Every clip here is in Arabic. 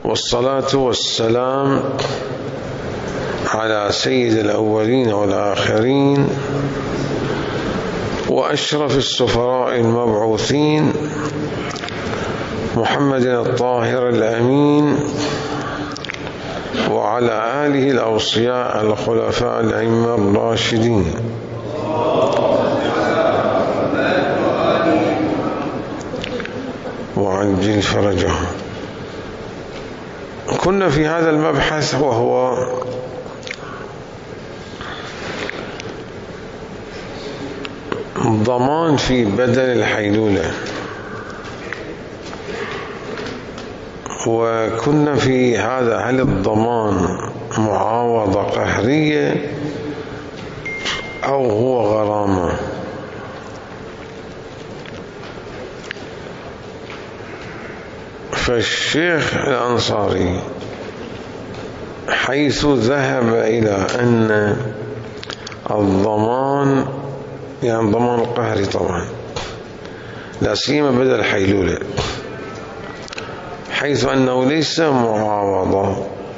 والصلاة والسلام على سيد الأولين والآخرين وأشرف السفراء المبعوثين محمد الطاهر الأمين وعلى آله الأوصياء الخلفاء الأئمة الراشدين وعجل فرجهم. كنا في هذا المبحث وهو ضمان في بدل الحيلولة، وكنا في هذا هل الضمان معاوضة قهرية أو هو غرامة؟ فالشيخ الأنصاري حيث ذهب إلى أن الضمان يعني ضمان القهري طبعا لا سيما بدل الحيلولة، حيث أنه ليس معاوضة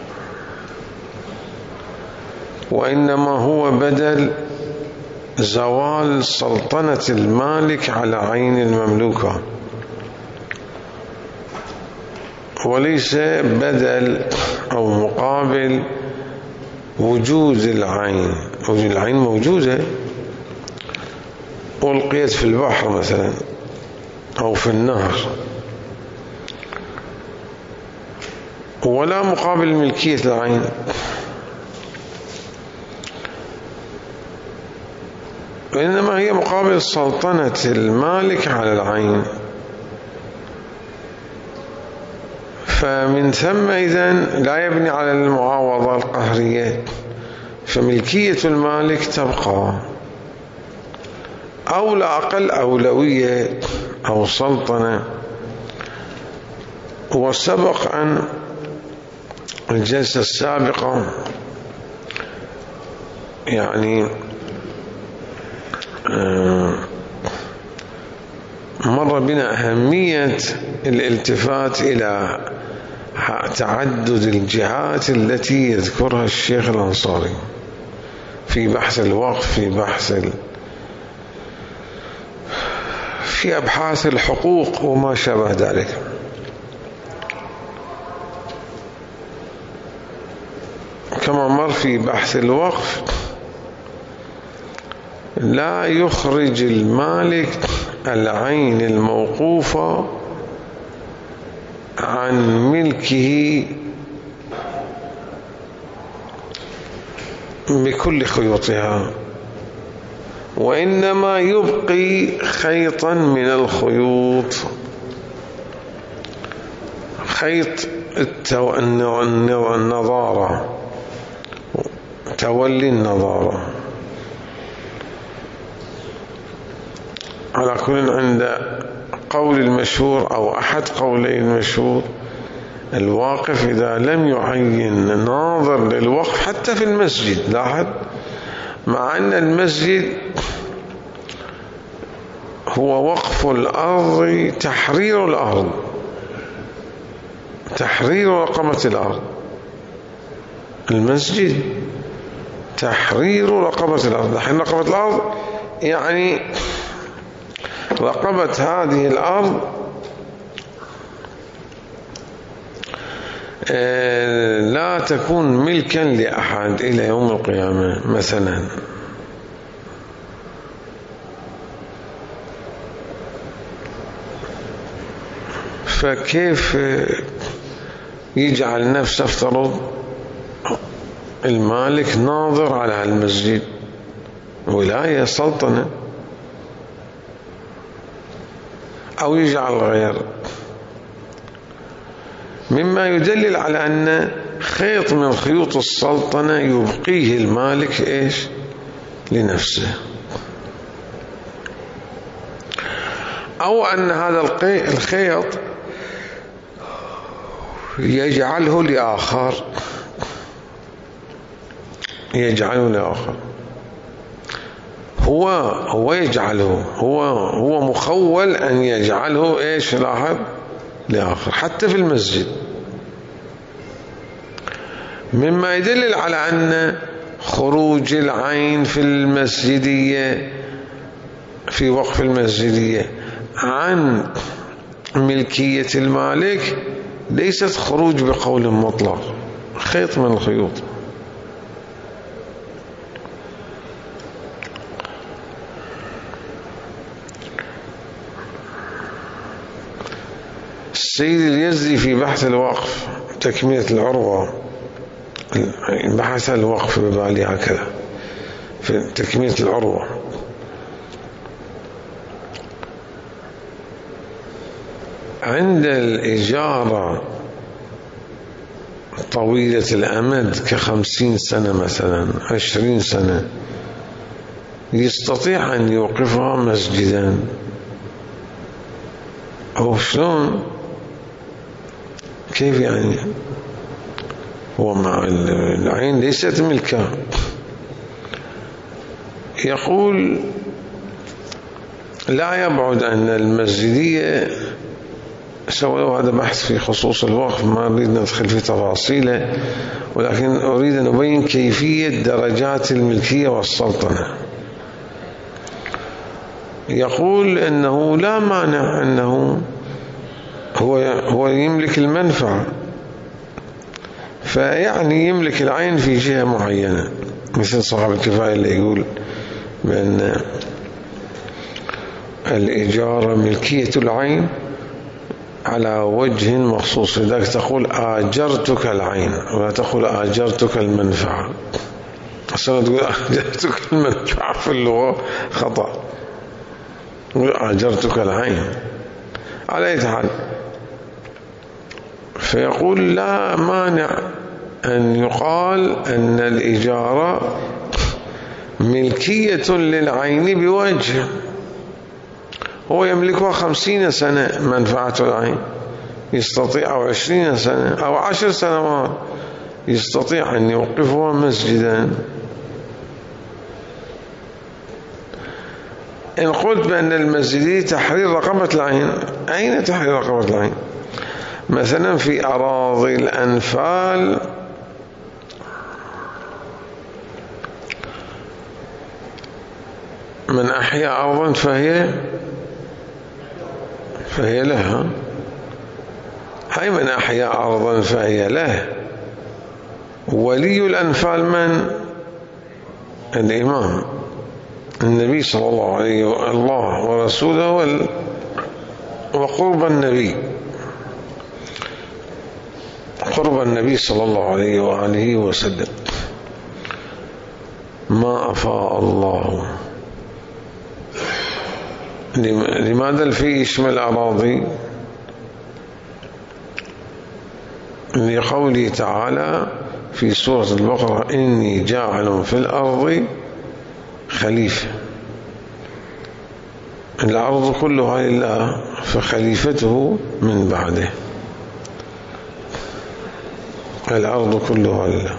وإنما هو بدل زوال سلطنة المالك على عين المملوكة، وليس بدل أو مقابل وجود العين. وجود العين موجودة، ألقيت في البحر مثلا أو في النهر، ولا مقابل ملكية العين. وإنما هي مقابل سلطنة المالك على العين. فمن ثم إذن لا يبني على المعاوضة القهرية، فملكية المالك تبقى أو لا أقل أولوية أو سلطنة. وسبق أن الجلسة السابقة يعني مر بنا أهمية الالتفات إلى تعدد الجهات التي يذكرها الشيخ الأنصاري في بحث الوقف، في أبحاث الحقوق وما شابه ذلك. كما مر في بحث الوقف لا يخرج المالك العين الموقوفة عن ملكه بكل خيوطها، وإنما يبقي خيطا من الخيوط، خيط النظارة، تولي النظارة. على كل عند قول المشهور أو أحد قولي المشهور الواقف إذا لم يعين ناظر للوقف حتى في المسجد، لاحظ مع أن المسجد هو وقف الأرض، تحرير الأرض، تحرير رقبة الأرض، المسجد تحرير رقبة الأرض. تحرير رقبة الأرض يعني رقبة هذه الأرض لا تكون ملكا لأحد إلى يوم القيامة مثلا. فكيف يجعل نفسه افترض المالك ناظر على المسجد، ولاية سلطنة، أو يجعل غير، مما يدلل على أن خيط من خيوط السلطنة يبقيه المالك إيش لنفسه، أو أن هذا الخيط يجعله لآخر، يجعله لآخر، هو يجعله، هو مخول أن يجعله إيش لاحظ لآخر. حتى في المسجد مما يدل على أن خروج العين في المسجدية في وقف المسجدية عن ملكية المالك ليست خروج بقول مطلق، خيط من الخيوط. السيد اليزدي في بحث الوقف تكملة العروة، بحث الوقف ببالي هكذا في تكملة العروة، عند الإجارة طويلة الأمد ك50 سنة مثلا 20 سنة يستطيع أن يوقفها مسجدا. أو شلون؟ كيف يعني؟ هو مع العين ليست ملكا. يقول لا يبعد أن المسجدية، سووا هذا بحث في خصوص الوقف، ما أريد ندخل في تفاصيله، ولكن أريد أن أبين كيفية درجات الملكية والسلطنة. يقول أنه لا مانع أنه هو يملك المنفعة، فيعني يملك العين في جهة معينة، مثل صاحب الكفاية اللي يقول بأن الإجارة ملكية العين على وجه مخصوص، لذلك تقول آجرتك العين ولا تقول آجرتك المنفعة. أصلا تقول آجرتك المنفعة في اللغة خطأ، تقول آجرتك العين على أي حال. فيقول لا مانع أن يقال أن الإجارة ملكية للعين بوجه، هو يملكها 50 سنة منفعة العين، يستطيع، أو 20 سنة أو 10 سنوات يستطيع أن يوقفها مسجدا. إن قلت بأن المسجدية تحرير رقبة العين، أين تحرير رقبة العين؟ مثلا في أراضي الأنفال من أحيا أرضا فهي له، هاي من أحيا أرضا فهي له. ولي الأنفال من؟ الإمام النبي صلى الله عليه وسلم، الله ورسوله وقرب النبي، قرب النبي صلى الله عليه وآله وسلم. ما أفاء الله، لماذا الفي يشمل أراضي؟ لقوله تعالى في سورة البقرة إني جاعل في الأرض خليفة، الأرض كلها لله فخليفته من بعده، الأرض كلها لله.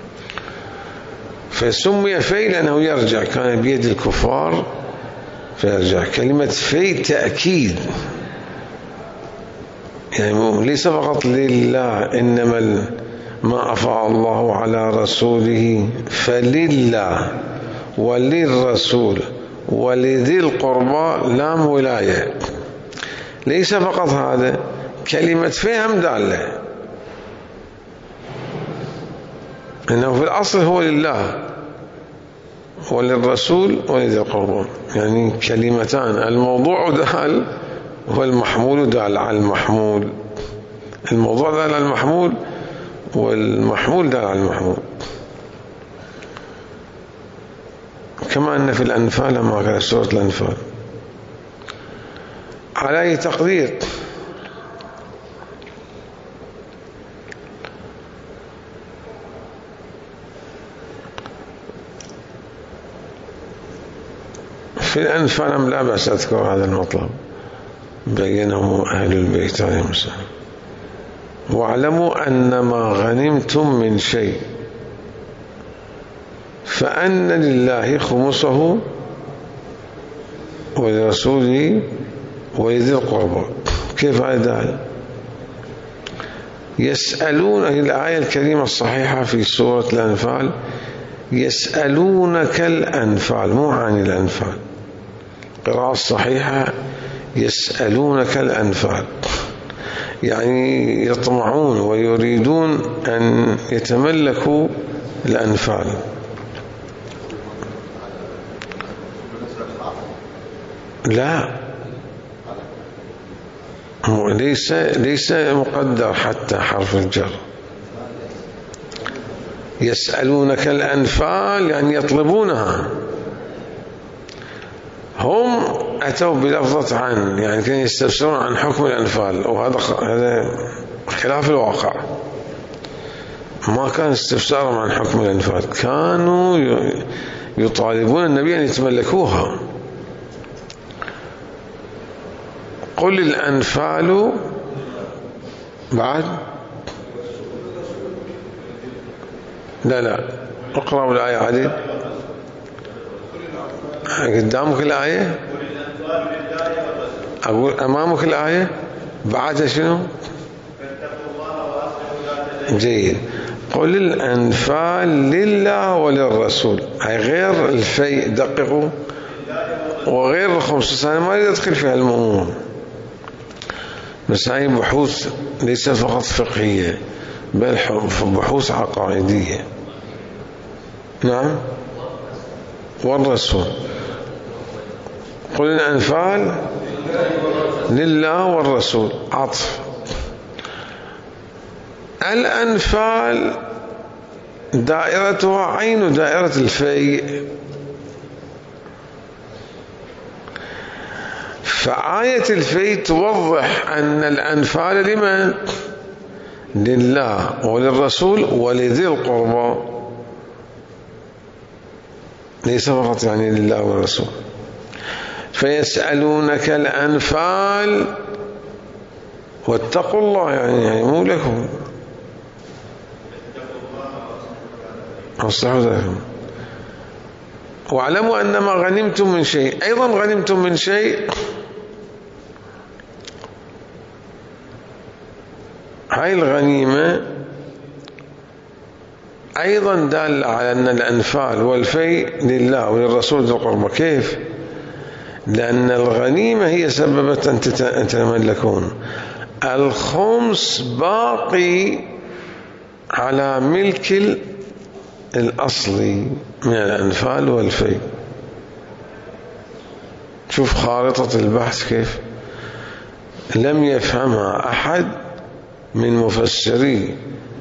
فسمي في لأنه يرجع، كان بيد الكفار فيرجع. كلمة في تأكيد، يعني ليس فقط لله، إنما ما أفاء الله على رسوله فلله وللرسول ولذي القربى لام ولاية. ليس فقط هذا، كلمة فهم دالة إنه في الأصل هو لله وللرسول ولذي القربى، يعني كلمتان، الموضوع دال والمحمول دال على المحمول، الموضوع دال على المحمول والمحمول دال على المحمول. كما أن في الأنفال لما كانت سورة الأنفال. على أي تقدير في الأنفال لا بأس أذكر هذا المطلب بينه أهل البيت عليهم السلام. واعلموا أن ما غنمتم من شيء فأن لله خمسه ولرسوله ولذي القربى. كيف هذا؟ يسألون، الآية الكريمة الصحيحة في سورة الأنفال، يسألونك الأنفال، مو عن الأنفال. قراءة الصحيحة يسألونك الأنفال، يعني يطمعون ويريدون أن يتملكوا الأنفال. لا، ليس مقدر حتى حرف الجر. يسألونك الأنفال يعني يطلبونها. هم أتوا بلفظة عن، يعني كانوا يستفسرون عن حكم الأنفال، وهذا خلاف الواقع. ما كان استفسارهم عن حكم الأنفال، كانوا يطالبون النبي أن يتملكوها. قل الأنفال بعد لا اقرأوا الآية عادي. قدامك الآية، أقول أمامك الآية بعد شنو؟ جيد. قل الأنفال لله وللرسول، هي غير الفيء، دققوا، وغير الخمس. أنا ما أريد أدخل في هالأمور، بس هاي بحوث ليست فقط فقهية بل بحوث عقائدية. نعم، والرسول. قل الأنفال لله والرسول، عطف. الأنفال دائرتها عين دائرة الفيء، فآية الفيء توضح أن الأنفال لمن؟ لله وللرسول ولذي القربى، ليس فقط يعني لله والرسول. فيسألونك الأنفال، واتقوا الله، يعني مو لكم، أصلحوا ذلكم. واعلموا أن ما غنمتم من شيء، أيضا غنمتم من شيء، هاي الغنيمة أيضا دالة على أن الأنفال والفيء لله وللرسول ذو القربى. كيف؟ لأن الغنيمة هي سببت أن تتملكون. الخمس باقي على ملك الأصلي من الأنفال والفيء. شوف خارطة البحث كيف لم يفهمها أحد من مفسري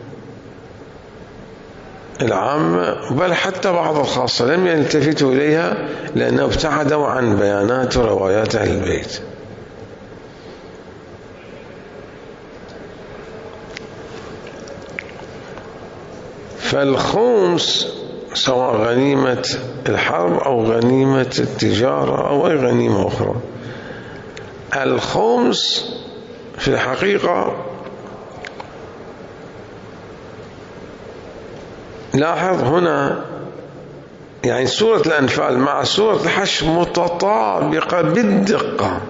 العامة، بل حتى بعض الخاصة لم يلتفتوا إليها، لأنه ابتعدوا عن بيانات وروايات أهل البيت. فالخمس سواء غنيمة الحرب أو غنيمة التجارة أو أي غنيمة أخرى، الخمس في الحقيقة، لاحظ هنا يعني سورة الأنفال مع سورة الحشر متطابقة بالدقة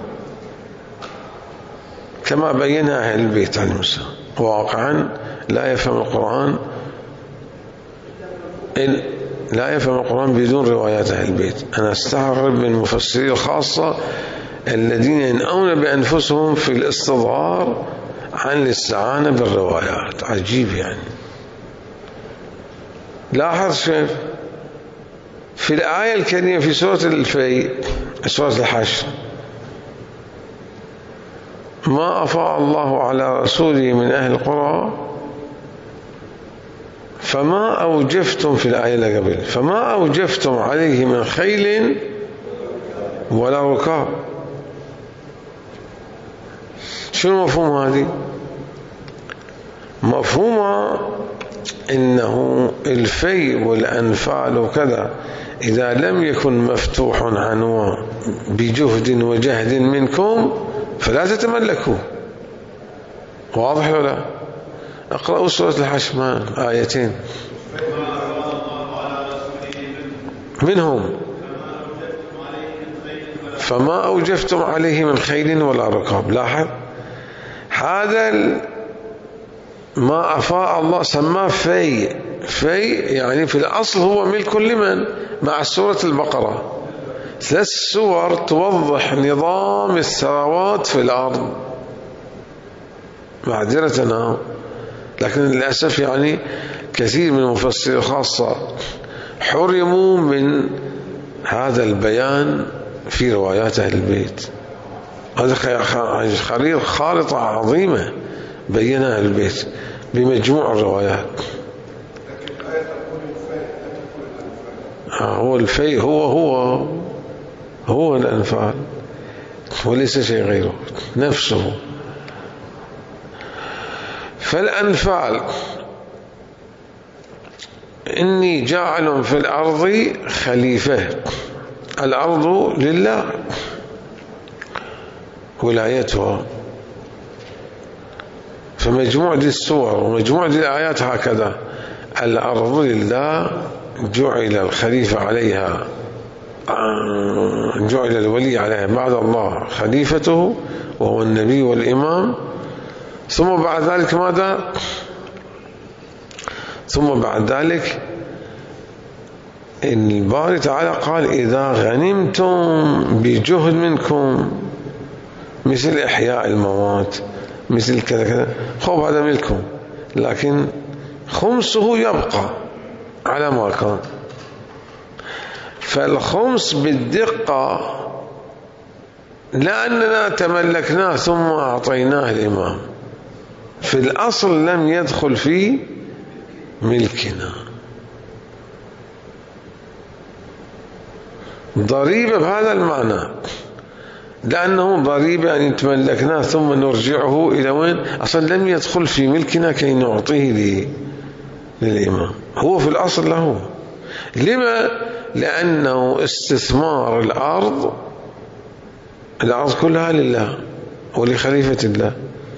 كما بينها أهل البيت عليهم السلام. واقعا لا يفهم القرآن بدون روايات أهل البيت. أنا استغرب من المفسرين الخاصة الذين ينأون بأنفسهم في الاستظهار عن الاستعانة بالروايات. عجيب يعني. لاحظ شيء في الآية الكريمة في سورة الفيء، سورة الحشر، ما أفاء الله على رسوله من أهل القرى فما أوجفتم، في الآية اللي قبل، فما أوجفتم عليه من خيل ولا ركاب. شنو مفهوم هذه؟ مفهومها إنه الفيء والأنفال وكذا إذا لم يكن مفتوح عنه بجهد وجهد منكم فلا تتملكوا. واضح ولا؟ اقرأوا سورة الحشر آيتين منهم فما أوجفتم عليه من خيل ولا ركاب. لاحظ هذا ما أفاء الله سماه في يعني في الأصل هو ملك لمن؟ مع سورة البقرة 3 سور توضح نظام الثروات في الأرض. معذرة، لكن للأسف يعني كثير من المفسرين خاصة حرموا من هذا البيان في روايات أهل البيت. هذا خريطة عظيمة بينها أهل البيت بمجموع الروايات. هو الفيء هو الأنفال وليس شيء غيره نفسه. فالأنفال إني جاعل في الأرض خليفة. الأرض لله ولايتها، فمجموع دي السور ومجموع دي الآيات هكذا. الأرض لله جعل الخليفة عليها، جعل الولي عليها بعد الله خليفته وهو النبي والإمام. ثم بعد ذلك ماذا؟ ثم بعد ذلك الباري تعالى قال إذا غنمتم بجهد منكم مثل إحياء الموات مثل كذا كذا، خب هذا ملكم، لكن خمسه يبقى على ما كان. فالخمس بالدقة لأننا تملكناه ثم أعطيناه الإمام، في الأصل لم يدخل في ملكنا. ضريبة بهذا المعنى، لأنه ضريبة يعني تملكناه ثم نرجعه إلى وين؟ أصلا لم يدخل في ملكنا كي نعطيه للإمام، هو في الأصل له. لما؟ لأنه استثمار الأرض كلها لله ولخليفة الله.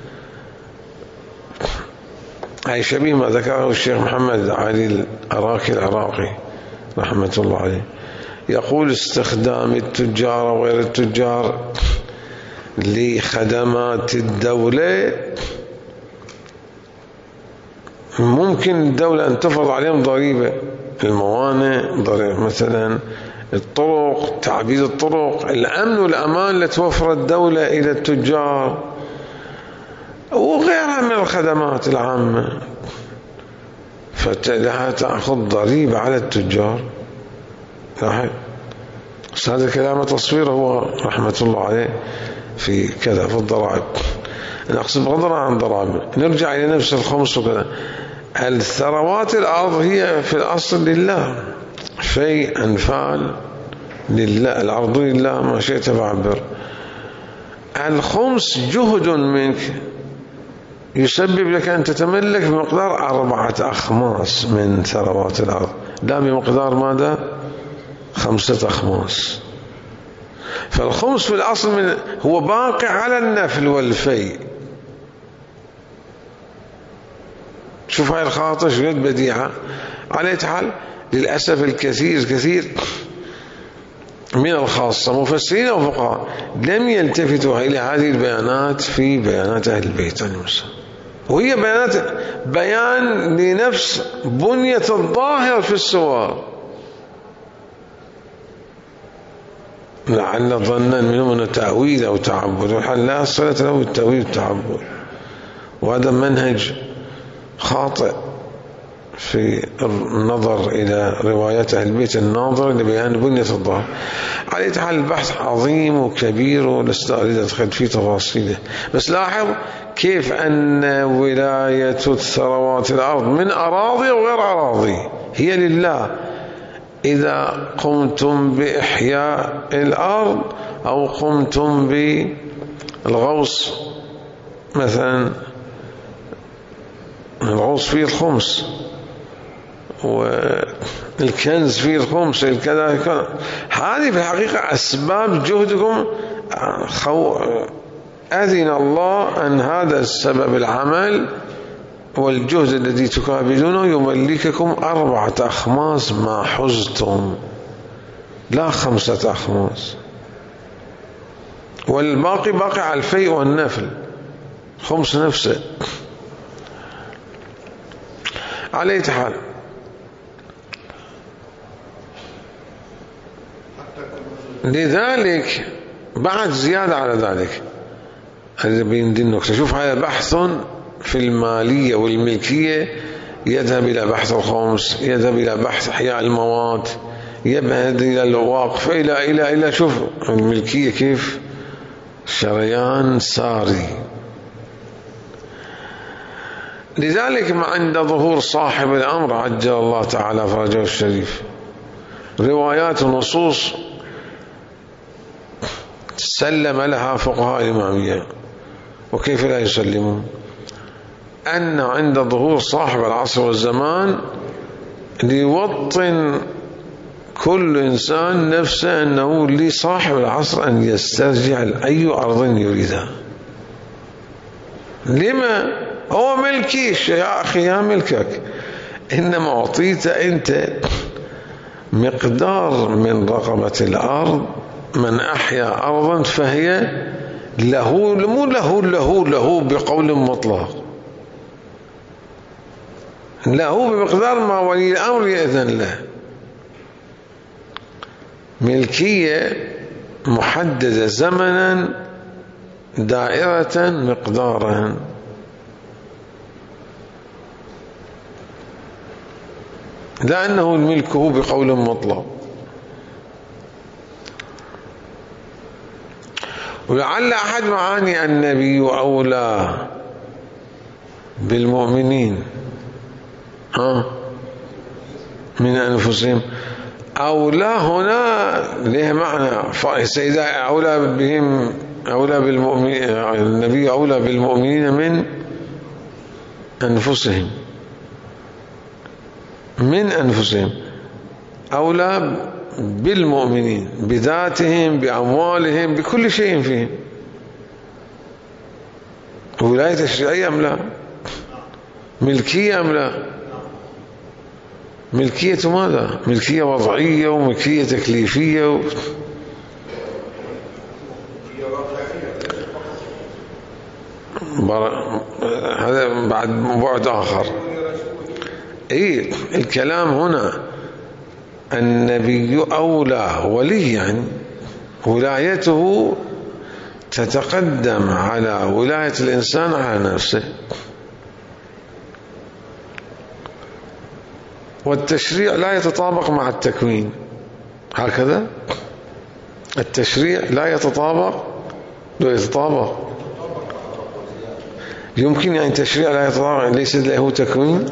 هي شبيه ما ذكره الشيخ محمد علي العراقي رحمة الله عليه، يقول استخدام التجار وغير التجار لخدمات الدولة، ممكن الدولة أن تفرض عليهم ضريبة، الموانئ، ضريبة مثلا الطرق، تعبيد الطرق، الأمن والأمان اللي توفر الدولة إلى التجار وغيرها من الخدمات العامة، فلها تأخذ ضريبة على التجار. لاحظ هذا الكلام تصويره هو رحمة الله عليه في كذا في الضرائب. أنا أقصد بغض عن ضرائب، نرجع إلى نفس الخمس وكذا. الثروات الأرض هي في الأصل لله، في أنفال لله، الأرض لله ما شئت فعبر. الخمس جهد منك يسبب لك أن تتملك بمقدار 4 أخماس من ثروات الأرض، لا بمقدار ماذا؟ 5 أخماس. فالخمس في الأصل هو باقي على النفل والفي. شوف هاي الخاطر شوية بديعة. على حال للأسف الكثير من الخاصة مفسرين وفقهاء لم يلتفتوا إلى هذه البيانات في بيانات أهل البيت المسلم، وهي بيان لنفس بنية الظاهر في السور. لعل ظنا منهم أنه تأويل أو تعبد، والحال لا صلة له بالتأويل والتعبد، وهذا منهج خاطئ في النظر إلى روايات أهل البيت الناظر لبيان بنية الظاهر. على حال البحث عظيم وكبير ولست أريد أدخل في تفاصيله، بس لاحظ كيف أن ولاية الثروات الأرض من أراضي وغير أراضي هي لله. إذا قمتم بإحياء الأرض أو قمتم بالغوص، مثلا الغوص فيه الخمس والكنز فيه الخمس الكذا، هذه في الحقيقة أسباب جهدكم. أذن الله أن هذا السبب العمل والجهد الذي تكابدونه يملككم 4 أخماس ما حزتم، لا 5 أخماس، والباقي باقي على الفيء والنفل، خمس نفسه. على أي حال. لذلك بعد زيادة على ذلك هذا بيندي النكتة. شوف هذا بحث في المالية والملكية، يذهب إلى بحث الخمس، يذهب إلى بحث إحياء المواد، يذهب إلى الوقف، إلى شوف الملكية كيف شريان ساري. لذلك ما عند ظهور صاحب الأمر عجل الله تعالى فرجه الشريف روايات ونصوص سلم لها فقهاء الإمامية، وكيف لا يسلمون؟ أن عند ظهور صاحب العصر والزمان ليوطن كل إنسان نفسه أنه لصاحب العصر أن يسترجع أي أرض يريدها. لما؟ هو ملكيش يا أخي، يا ملكك، إنما أعطيت أنت مقدار من رقبة الأرض. من أحيا أرضا فهي له، مو له بقول مطلق، له بمقدار ما ولي الأمر يأذن له. ملكية محددة زمنا، دائرة مقدارا. لا أنه ملكه بقول مطلق. ولعل أحد معاني النبي أولى بالمؤمنين من أنفسهم. أولى هنا له معنى سيدا أولى بهم، أولى بالمؤمنين، النبي أولى بالمؤمنين من أنفسهم، من أنفسهم، أولى بالمؤمنين بذاتهم بأموالهم بكل شيء فيهم. ولاية تشريعية أم لا؟ ملكية أم لا؟ ملكية ماذا؟ ملكية وضعية وملكية تكليفية هذا بعد بعد آخر. الكلام هنا النبي أولى وليا، ولايته تتقدم على ولاية الإنسان على نفسه. والتشريع لا يتطابق مع التكوين، هكذا التشريع لا يتطابق، لا يتطابق. يمكن يعني التشريع لا يتطابق ليس له تكوين.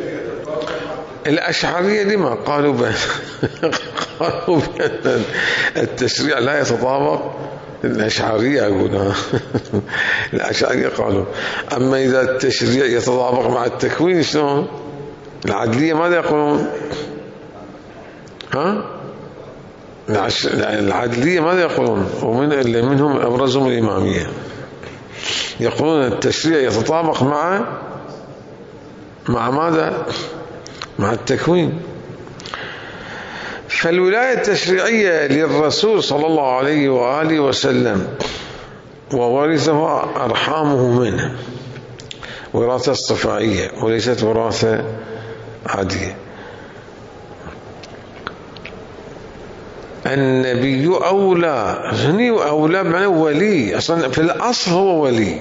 الأشعرية لما قالوا قالوا بأن التشريع لا يتطابق. الأشعرية يقولون الأشعرية قالوا أما إذا التشريع يتطابق مع التكوين شلون؟ العدلية ماذا يقولون؟ العدلية ماذا يقولون؟ ومن اللي منهم أبرزهم الإمامية، يقولون التشريع يتطابق مع ماذا؟ مع التكوين. فالولاية التشريعية للرسول صلى الله عليه وآله وسلم وورثه أرحامه منه، وراثة اصطفائية وليست وراثة عادية. النبي أولى، هني أولى بمعنى ولي، أصلا في الأصل هو ولي.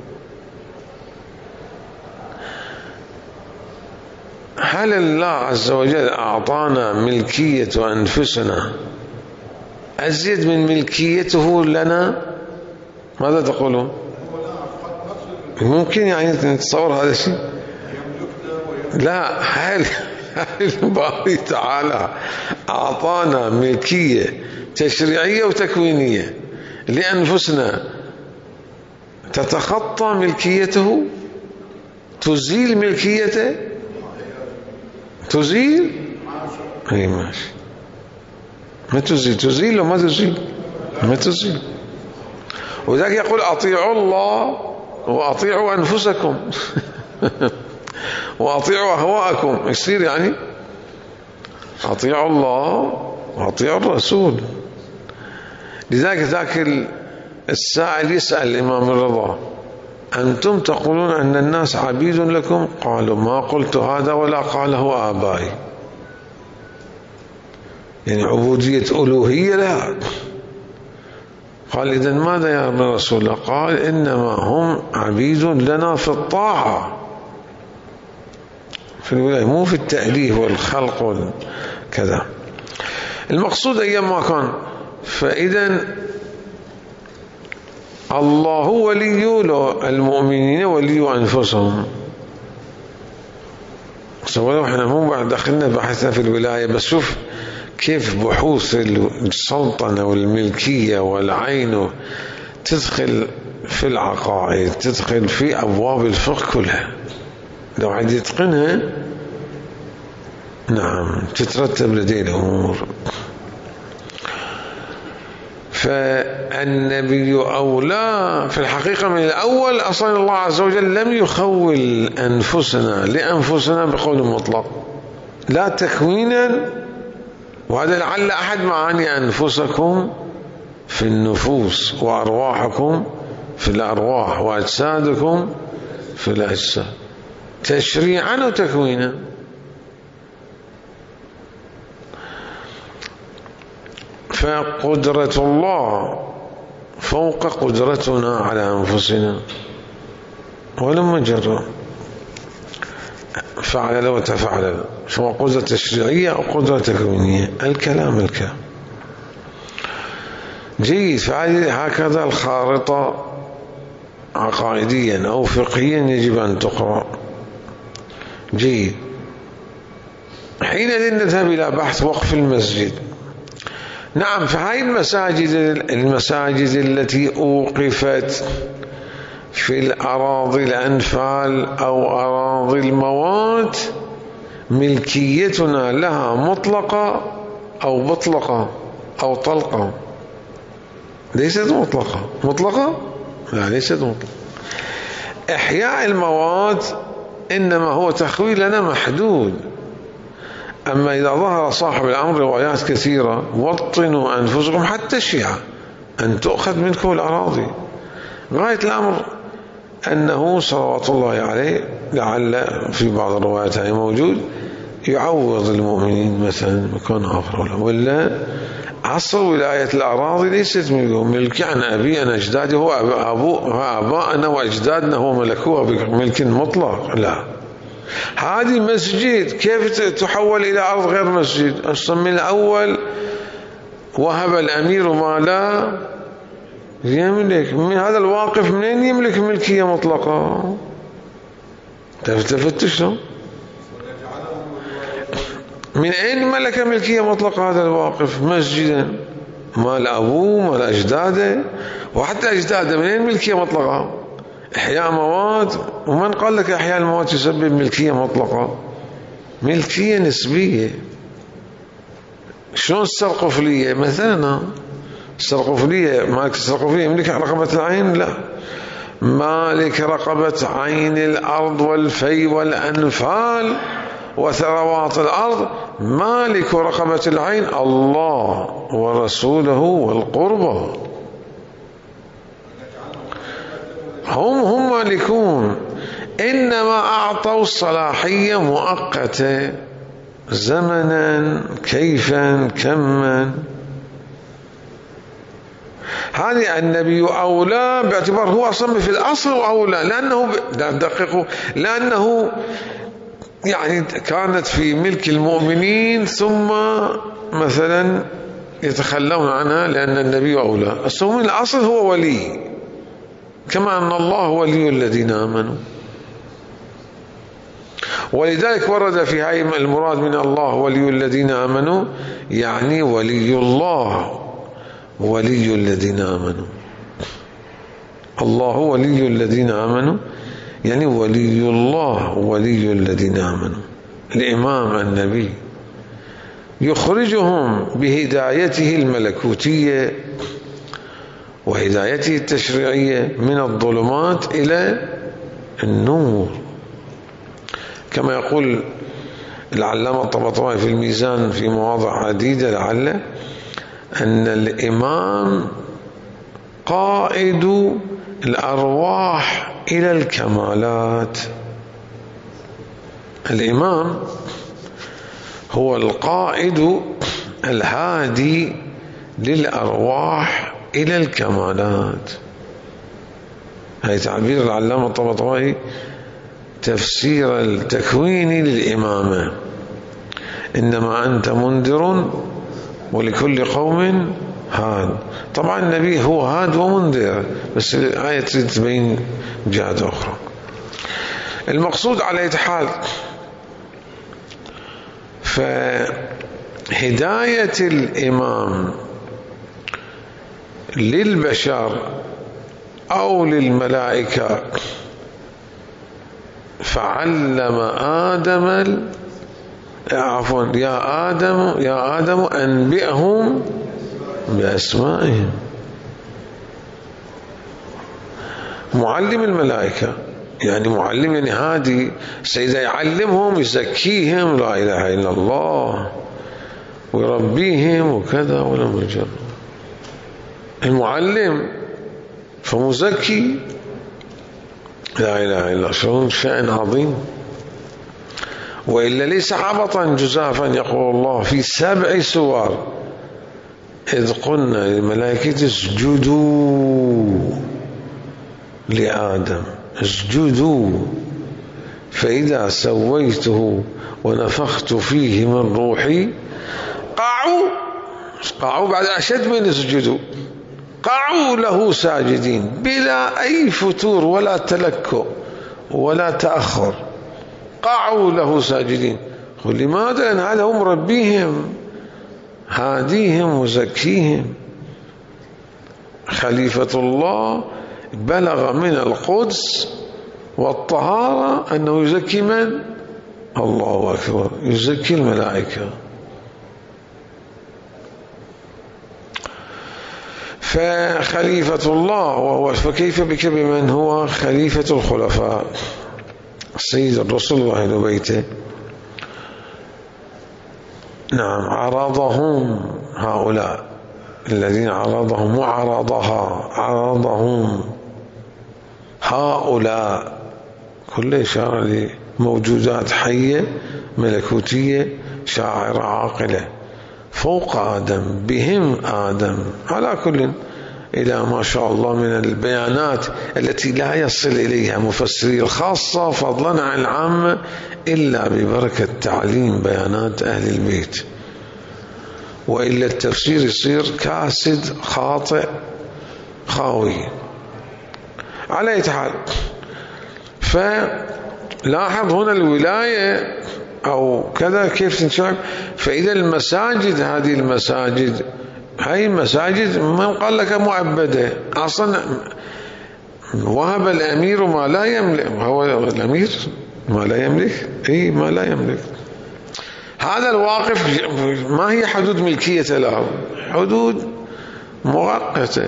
هل الله عز وجل أعطانا ملكية أنفسنا أزيد من ملكيته لنا؟ ماذا تقولون؟ ممكن يعني نتصور هذا الشيء؟ لا، هل الباري تعالى أعطانا ملكية تشريعية وتكوينية لأنفسنا تتخطى ملكيته، تزيل ملكيته، تزيل؟ اي ماشي، ما تزيل وما تزيل، ما تزيل. وذلك يقول أطيعوا الله وأطيعوا أنفسكم وأطيعوا أهواءكم. يصير يعني أطيعوا الله وأطيعوا الرسول. لذلك ذاك السائل يسأل الإمام الرضا أنتم تقولون أن الناس عبيد لكم. قالوا ما قلت هذا ولا قاله آبائي. يعني عبودية ألوهية لا. قال إذن ماذا يا رسول الله؟ قال إنما هم عبيد لنا في الطاعة، في الولاية، مو في التأليه والخلق وكذا. المقصود أيما كان، فإذا الله ولي المؤمنين ولي أنفسهم. ولو احنا مو بعد دخلنا بحثنا في الولاية، بس شوف كيف بحوث السلطنة والملكية والعين تدخل في العقائد، تدخل في أبواب الفقه كلها. لو عاد يتقنها نعم تترتب لديه الأمور. فالنبي أولى في الحقيقة من الأول. أصلا الله عز وجل لم يخول أنفسنا لأنفسنا بقول مطلق، لا تكوينا. وهذا لعل أحد معاني أنفسكم في النفوس، وأرواحكم في الأرواح، وأجسادكم في الأجساد، تشريعا وتكوينا. فقدرة الله فوق قدرتنا على أنفسنا، ولما جرى فعل وتفعل، سواء قدرة تشريعية أو قدرة تكوينية. الكلام جيد. فهكذا الخارطة عقائديا أو فقهيا يجب أن تقرأ. جيد. حينئذ نذهب إلى بحث وقف المسجد. نعم، فهذه المساجد التي أوقفت في الأراضي الأنفال أو أراضي الموات، ملكيتنا لها مطلقة أو مطلقة أو طلقة. ليست مطلقة لا، ليست مطلقة. إحياء الموات إنما هو تخويل لنا محدود. أما إذا ظهر صاحب الأمر روايات كثيرة، وطنوا أنفسكم، حتى الشيعة، أن تؤخذ منكم الأراضي. غاية الأمر أنه صلوات الله عليه، لعل في بعض الروايات هي موجود، يعوض المؤمنين مثلا مكان آخر. ولا عصر ولاية الأراضي ليست ملك عن أبي أنا أجدادي، هو آباءنا وأجدادنا هو ملكوها بملك مطلق. لا، هذه مسجد كيف تحول إلى أرض غير مسجد؟ أصلا من الأول وهب الأمير ما لا يملك. من هذا الواقف منين يملك ملكية مطلقة؟ تفتش له من أين ملك ملكية مطلقة هذا الواقف مسجدا؟ مال أبوه، مال أجداده، وحتى أجداده منين ملكية مطلقة؟ إحياء مواد. ومن قال لك إحياء المواد يسبب ملكية مطلقة؟ ملكية نسبية. شلون السرقفلية مثلا؟ السرقفلية، مالك السرقفلية يملك رقبة العين؟ لا، مالك رقبة عين الأرض والفي والأنفال وثروات الأرض، مالك رقبة العين الله ورسوله والقربى، هم مالكون. إنما أعطوا صلاحية مؤقتة، زمنا، كيفا، كما. هذه النبي أولى باعتبار هو أصلا في الأصل أولى، لأنه دققوا، لأنه يعني كانت في ملك المؤمنين ثم مثلا يتخلون عنها لأن النبي أولى. أصلا من الأصل هو ولي، كما أن الله ولي الذين آمنوا. ولذلك ورد في هاي المراد من الله ولي الذين آمنوا، يعني ولي الله ولي الذين آمنوا. الله ولي الذين آمنوا يعني ولي الله ولي الذين آمنوا. الإمام النبي يخرجهم بهدايته الملكوتية وهدايته التشريعية من الظلمات إلى النور، كما يقول العلامة الطباطبائي في الميزان في مواضع عديدة، لعل أن الإمام قائد الأرواح إلى الكمالات. الإمام هو القائد الهادي للأرواح إلى الكمالات. هذا تعبير العلامة الطباطبائي تفسير التكوين للإمامة: إنما أنت منذر ولكل قوم هاد. طبعا النبي هو هاد ومنذر، بس الآية تريد تبين جهة أخرى. المقصود على أي حال، فهداية الإمام للبشر أو للملائكة، فعلم آدم يا آدم أنبئهم بأسمائهم. معلم الملائكة يعني معلم، يعني هادي، سيدا يعلمهم يزكيهم لا إله إلا الله ويربيهم وكذا ولا مجرد. المعلم فمزكي لا إله إلا الله، شؤون شأن عظيم. وإلا ليس عبطا جزافا. يقول الله في 7 سور: إذ قلنا للملائكة اسجدوا لآدم، اسجدوا، فإذا سويته ونفخت فيه من روحي قعوا بعد أشد من اسجدوا، قعوا له ساجدين بلا أي فتور ولا تلكؤ ولا تأخر. قعوا له ساجدين. قل لماذا؟ لأن هذا هو مربيهم هاديهم وزكيهم. خليفة الله بلغ من القدس والطهارة أنه يزكي من؟ الله أكبر، يزكي الملائكة. فخليفة الله فكيف بك بمن هو خليفة الخلفاء السيد الرسول وأهل بيته. نعم، عرضهم هؤلاء الذين عرضهم وعرضها، عرضهم هؤلاء كل إشارة لموجودات حية ملكوتية شاعرة عاقلة فوق آدم، بهم آدم، على كل إلى ما شاء الله من البيانات التي لا يصل إليها مفسري الخاصة فضلا عن العامة إلا ببركة تعليم بيانات أهل البيت، وإلا التفسير يصير كاسد خاطئ خاوي. على أي حال، فلاحظ هنا الولاية أو كذا كيف تنشأ. فإذا المساجد، هذه المساجد، هاي المساجد من قال لك مؤبدة أصلا، وهب الأمير ما لا يملك. هو الأمير ما لا يملك، ما لا يملك. هذا الواقف ما هي حدود ملكية له، حدود مؤقتة.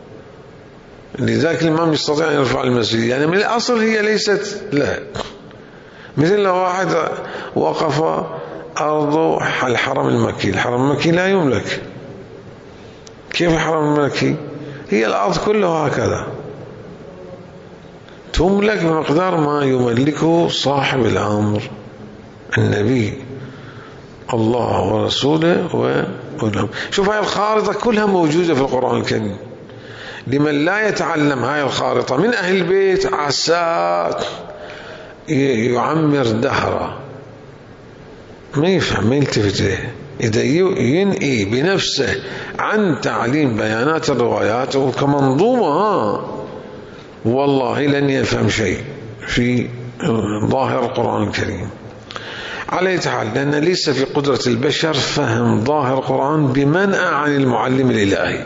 لذلك الإمام يستطيع أن يرفع المسجد، يعني من الأصل هي ليست لا. مثل لو واحد وقف أرض الحرم المكي، الحرم المكي لا يملك. كيف الحرم المكي؟ هي الأرض كلها هكذا تملك بمقدار ما يملكه صاحب الأمر، النبي الله ورسوله والأمر. شوف هاي الخارطة كلها موجودة في القرآن الكريم. لمن لا يتعلم هاي الخارطة من أهل البيت عسى يعمر دهره، ما يفهم، ما يلتفت له. إذا ينئي بنفسه عن تعليم بيانات الروايات وكمنظومة والله لن يفهم شيء في ظاهر القرآن الكريم. على أي حال، لأن ليس في قدرة البشر فهم ظاهر القرآن بمنع عن المعلم الإلهي.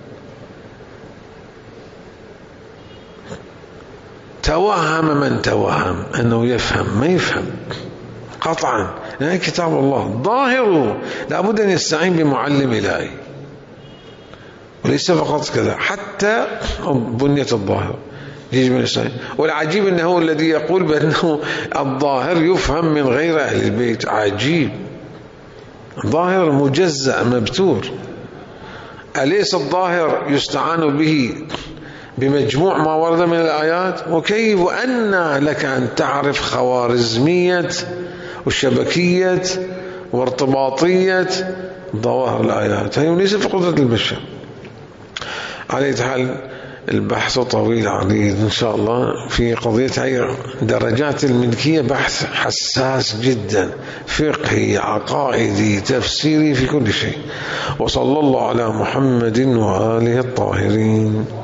توهم من توهم أنه يفهم، ما يفهم قطعا، لأن كتاب الله ظاهره لابد أن يستعين بمعلم إلهي، وليس فقط كذا، حتى بنية الظاهر يجب أن يستعين. والعجيب أنه الذي يقول بأنه الظاهر يفهم من غير أهل البيت، عجيب. ظاهر مجزأ مبتور. أليس الظاهر يستعان به بمجموع ما ورد من الآيات؟ وكيف أن لك أن تعرف خوارزمية وشبكية وارتباطية ظواهر الآيات؟ هي ليس في قدرة البشر. على حال البحث طويل عريض إن شاء الله في قضية هي درجات الملكية، بحث حساس جدا، فقهي عقائدي تفسيري في كل شيء. وصلى الله على محمد وآله الطاهرين.